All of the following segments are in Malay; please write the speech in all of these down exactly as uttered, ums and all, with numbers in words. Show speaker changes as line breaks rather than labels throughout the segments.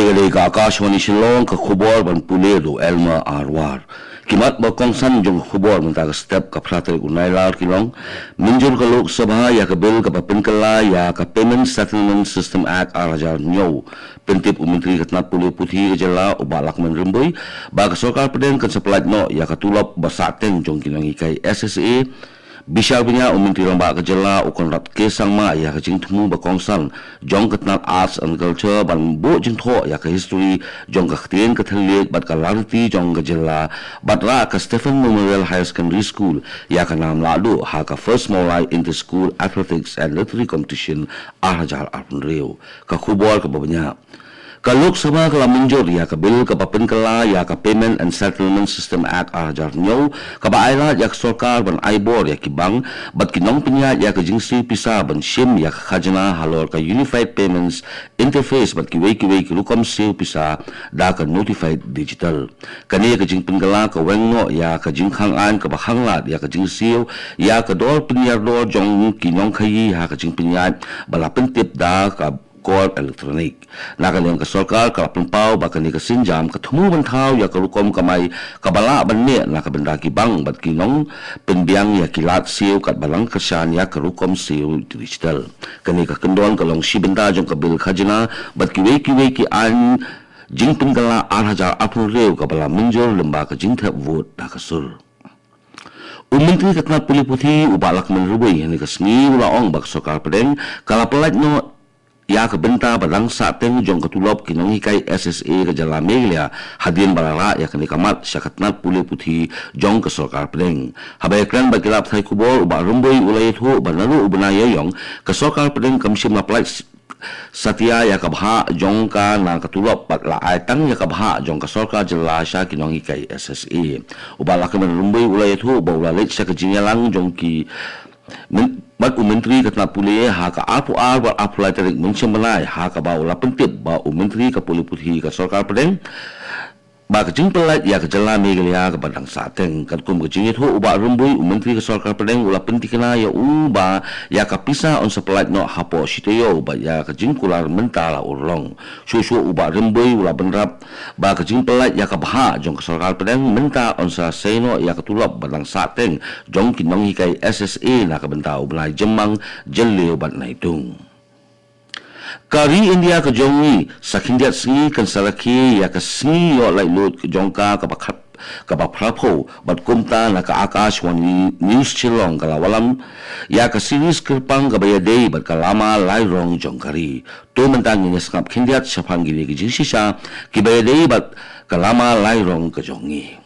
Kini ka Akashwani Shillong ka khubor ban Puledo Elma Arwar. Kimat ba kongsan jong khubor menta ka step ka pratel unai lar kilong minjur ka Lok Sabha ya ka bill ka papinkala ya ka Payment Settlement System Act arajar nyo pentip umintri katnat puli puthi jela ubalak menremboy ba ka sarkar peden kan sepelat no ya ka tulop basaten jong kilong ikai S S A Bishar punya umintri lomba kejela ukon rat kesang ma ya kejing temu bakongsan jong ketnal arts and culture ban bo jing tho ya ke history jong ka ktien ka thaliet bat ka larti jong kejela bat ra ka Stephen Memorial High Secondary School ya ka nam ladu ha ka first molai inter school athletics and literary competition arajar arpun reu ka khubor ka babanya ka Lok Sabha ka minjor ya ka bill ka papinkala ya ka Payment and Settlement System Act arajar nyo ka baayla ya ka sarkar ban aibor ya kibang bat kinong pinya ya ka jingsi pisa ban shim ya ka khajana halor ka Unified Payments Interface bat kiway kiway ki rukom siw pisa da ka Notified Digital kani ka jing pinkala ka wengo ya ka jing khangan ka bahanglat ya ka jing siw ya ka dor pinyar dor jong kinong khayi ha ka jing pinya bala pentip da ka Court Electronic. Nakaliang ka sarkar ka pampaw baka ni ka sinjam ka tumuman tao ya ka rukom kamay kabala banne na ka bendaki bang bat kinong penbiang ya kilat siw kat balang kasyan ya ka rukom siw digital. Kani ka kendon ka long shibenda jong ka bil khajina bat kiway kiway ki an jing pinggala arhajar apun rew ka bala minjor lemba ka jing thap vote da ka sur. Umintri katnat puli puthi ubalak menrubay ni ka sngi ulaong bak sarkar pedeng kalapalat no ya ka benta badang sa teng jong katulop kinong hikay S S A ka jala meglia hadin barara ya ka nikamat syakatnat puli puthi jong ka sarkar pedeng habay kran bagilap thai kubor uba rumboy ulay thu banaru ubunaya yong ka sarkar pedeng kamsim na plait Satya ya ka bha jong ka na katulop pat la ay tang ya ka bha jong ka sarkar jala sya kinong hikay S S A ubala ka man rumboy ulay thu ba ulalit sya ka jinyalang jong ki Mat umentri katna puli ha ka apu ar ba apulai tarik mensyam benai ha ka ba ula pentip ba umentri ka puli puthi ka sarkar pedeng ba ka jing pelat ya ka jala megelia ka badang sateng kat kum ka jing itu uba rumbui umentri ka sarkar pedeng ula pentikna ya uba ya ka pisa on sepelat no hapo siteyo ba ya ka jing kular mentala urlong susu uba rumbui ula benrap ba ka jing pelat ya ka baha jong ka sarkar pedeng menta on sa seno ya ka tulop badang sateng jong kinong hikai S S A na ka benta ubnai jemang jeleu bat naitung Kari India ke jongi sakindiat singi kan salaki ya ke singi yo lai lut ke jongka ke bakhat ke baprapo bat kumta na ka Akashwani News Shillong kala walam ya ke series kerpang ke bayadei bat kalama lai rong jongkari tu mentang ni skap kindiat sapang gili ke jinsisa ke bayadei bat kalama lai rong ke jongi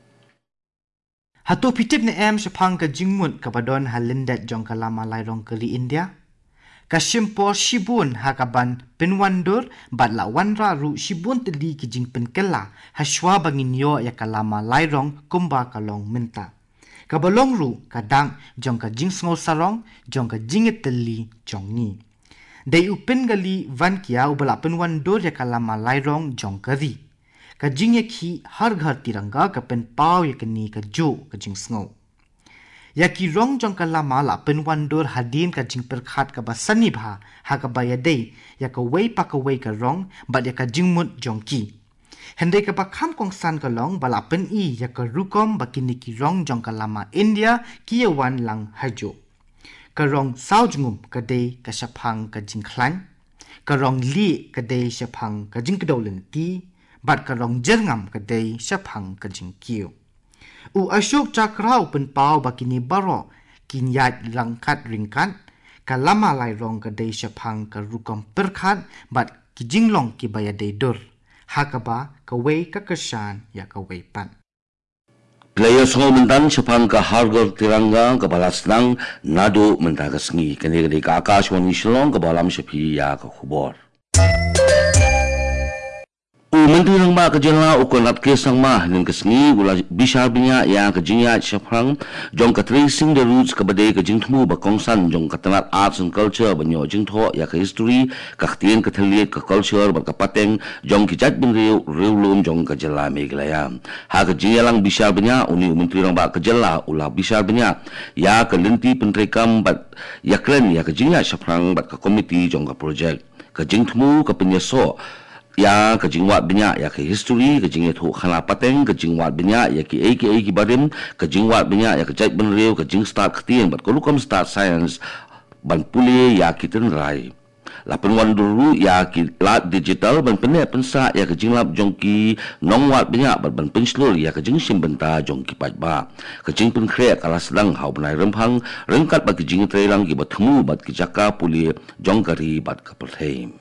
Hatu pitip ne em sapang ke jingmut ke badon halindat jong kalama lai rong kali India Kasimpor Shibun hakaban penwandur batla wanra ru Shibun teli kijing penkela haswa bangin yo ya kalama lairong kumba kalong menta. Kabalong ru kadang jong ka jing sngo sarong jong ka jinget teli jong ni. Dai upen gali van kia ubala penwandur ya kalama lairong jong kari. Ka jing ya ki har ghar tiranga ka pen pau ya kani ka jo ka jing sngo. Ya ki rong jong ka lama la penwandur hadin ka jing perkhat ka basani bha ha ka bayadei ya ka wei pa ka wei ka rong bat ya ka jingmut jong ki hende ka bakham kong san ka long bala pen i ya ka rukom bakini ki rong jong ka lama India ki wan lang hajo ka rong saujngum ka dei ka shaphang ka jing khlan ka rong li ka dei shaphang ka jing kdolen ti bat ka rong jerngam ka dei shaphang ka jing kiu U Ashok Chakrau pen pau bakini baro kinyat langkat ringkat kalama lai rong ka dei shapang ka rukom perkhat bat ki jinglong ki bayadei dur hakaba ka wei ka kashan ya ka wei pan
Player songo mentan shapang ka hargor tiranga ka balasnang nado mentaga sngi kani ka Akashwani Shillong ka balam shapi ya ka khubor Menteri ng mga kajala o konat kesang mah ng kasngi gula bisar binya ya kajinya syafrang jong ka tracing the roots ka badai ka jingtmu ba kongsan jong ka tanat arts and culture banyo jingtho ya ka history ka ktien ka thaliet ka culture ba ka pateng jong ki jat bin rew rewlum jong ka jala meglaya ha ka jinya lang bisar binya uni menteri ng ba kajala ula bisar binya ya ka lenti pentrekam bat ya klen ya kajinya syafrang bat ka komiti jong ka project ka jingtmu ka penyeso ya ka jingwat binya ya ke history ka jing thu khana pateng ka jingwat binya ya ki aka ki barim ka jingwat binya ya ka jai ben reu ka jing start khtien bat ko lukom start science ban puli ya ki ten rai la penwan dulu ya ki lat digital ban pene pensa ya ka jinglap jongki nongwat binya bat ban penslur ya ka jing sim benta jongki pat ba ka jing pen kre kala sedang hau benai remphang rengkat bat ki jing trelang ki bat thmu bat ki jaka puli jongkari bat ka pertheim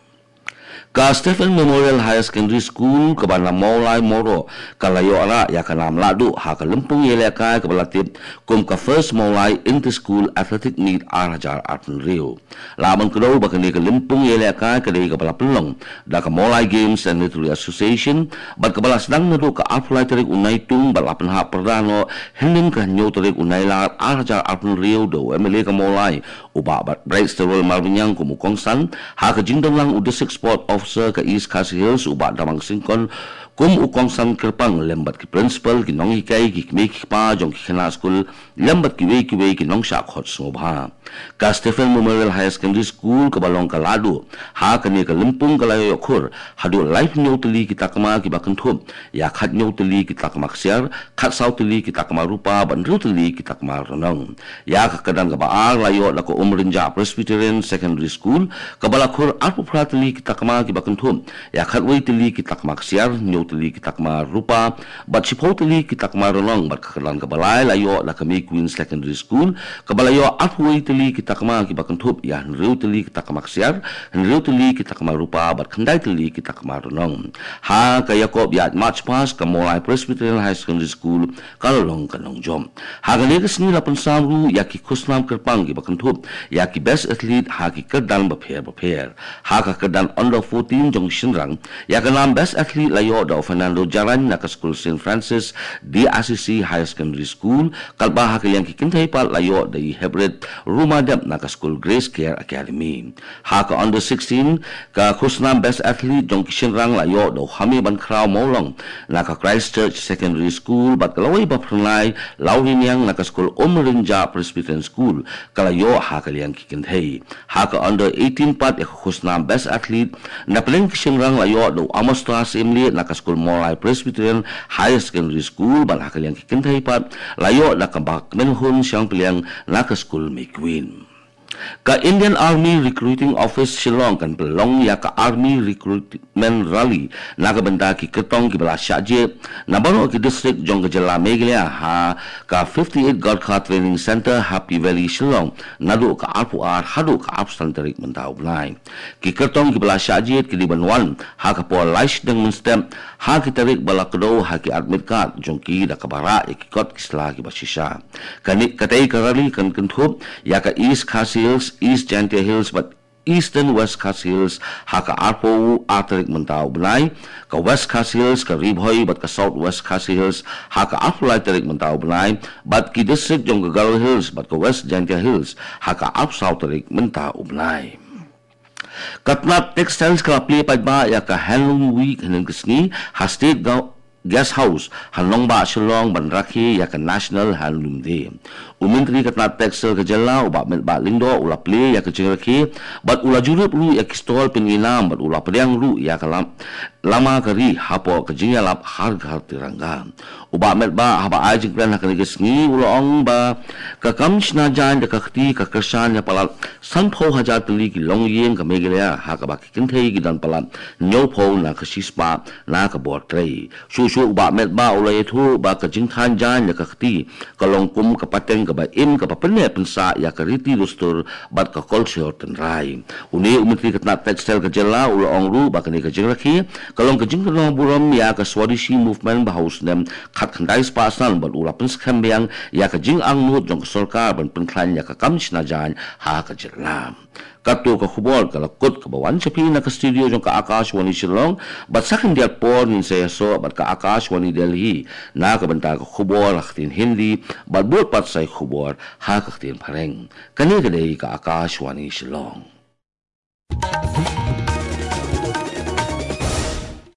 ka Stephen Memorial High Secondary School ke bana Maulai Moro kalayo ara ya kana mladu ha ka lempung yele ka ke balatip kum ka first Maulai inter school athletic meet arajar arpun rio laman kedau bakani ke lempung yele ka ke dei ka bala pelong da ka Maulai Games and Military Association bat ka bala sedang nadu ka arpulai tarik unai tung bal apan ha perdano hending ka nyo tarik unai la arajar arpun rio do emele ka Maulai uba bat break sterol malbinyang kumukong san ha ka jingdong lang udesik sport officer ke East Khasi Hills ubat damang singkon kum ukong san kerpang lembat ki principal ki nong hikai ki kme ki pa jong ki khana school lembat ki wei ki wei ki nong sha khot sobha ka Stephen Memorial High Secondary School ke balong ka ladu ha ka ni ka limpung ka layo khur hadu life nyoteli ki takma ki bakan thup ya khat nyoteli ki takma ksiar khat sauteli ki takma rupa ban ruteli ki takma ronong ya ka kadan ka baar layo la ko umrinja Presbyterian Secondary School ka balakhur arpu prateli ki takma ki bakan thup ya khat wei teli ki takma ksiar teli kita kemar rupa bat sipau teli kita kemar ronong bat kekelan kebalai layo la kami Queen Secondary School kebalayo atway teli kita kemar ki bakan thup ya nriu teli kita kemar siar nriu teli kita kemar rupa bat kendai teli kita kemar ronong ha ka Yakob ya March Pass ke Maulai Presbyterian High Secondary School kalong kanong jom ha ga le kesni lapan samru ya ki kusnam kerpang ki bakan thup ya ki best athlete ha ki kedan bapher bapher ha ka kedan under fourteen jong shinrang ya ka nam best athlete layo Fernando Jaran na ka School Saint Francis D A C C High Secondary School kalba ha kayang kikintay pa layo da hybrid rumadap na ka School Grace Care Academy ha ka under sixteen ka kusnam best athlete jong kishinrang layo do hami ban kraw molong na ka Christchurch Secondary School bat kalaway ba pranay lawin yang na ka School Umrinja Presbyterian School kalayo ha kayang kikintay ha ka under eighteen pat ya kusnam best athlete na paling kishinrang layo do Amostras Imli na ka School Maulai Presbyterian High Secondary School ban hakal yang kikintay pat layo na kabak menhun siyang piliang na ka School May Queen ka Indian Army Recruiting Office Shillong kan pelong ya ka Army Recruitment Rally na ka benda ki ketong ki bala syaje na baru ki district jong ke jela meglia ha ka fifty-eight Gorkha Training Center Happy Valley Shillong nadu ka arpu ar hadu ka abstan tarik mentau blai ki ketong ki bala syaje ki di banwan ha ka po laish deng menstem ha ki tarik bala kedo ha ki admit card jong ki da ka bara ya ki kot kisla ki basisha kanik katai ka rally kan kentup ya ka East Khasi Hills, East Jantia Hills, but Eastern West Khasi Hills, haka arpo atarik mentau benai, ka West Khasi Hills, ka Ribhoi, but ka South West Khasi Hills, haka arpo tarik mentau benai, but ki district jong ka Garo Hills, but ka West Jantia Hills, haka arpo South tarik mentau benai. Katnat Textiles ka pli pa ya ka Halloween Week hanin kesni, ha state gau Guest House hanong ba Shillong ban rakhi ya ka National Handloom Day umintri katna textile ka jella uba met ba lindo ula ple ya ka chingrakhi bat ula jurup lu ya ki stall pinginam bat ula pedang lu ya ka lam lama kari hapo ka jingya lap harga tirangga uba met ba haba ajing plan ka ngi ula ong ba ka kamshna jan ka khti ka kersan ya pala san pho hajar tli ki long yeng ka megelya ha ka ba ki kinthei ki dan pala nyo pho na ka sispa na ka bor trei su su ba met ba ulai thu ba ka jing than jan ya ka khti ka long kum ka pateng ka ba im ka pa pene pensa ya ka riti lustur bat ka culture ten rai uni umintri katna textile ka jella ula ong ru ba ka ni ka jing rakhi kalong ka jing ka buram ya ka Swadeshi movement ba haus nem khat khandai spasan bat ula pen skam yang ya ka jing ang nut jong sarkar ban pen klan ya ka kamchna jan ha ka jella kato ka khubol ka lakot ka bawan chapi na ka studio jong ka Akashwani Shillong bat sakin dia por nin saya so bat ka Akashwani Delhi na ka banta ka khubol khtin Hindi bat bot pat sai khubol ha ka khtin phareng kani ka dei ka Akashwani Shillong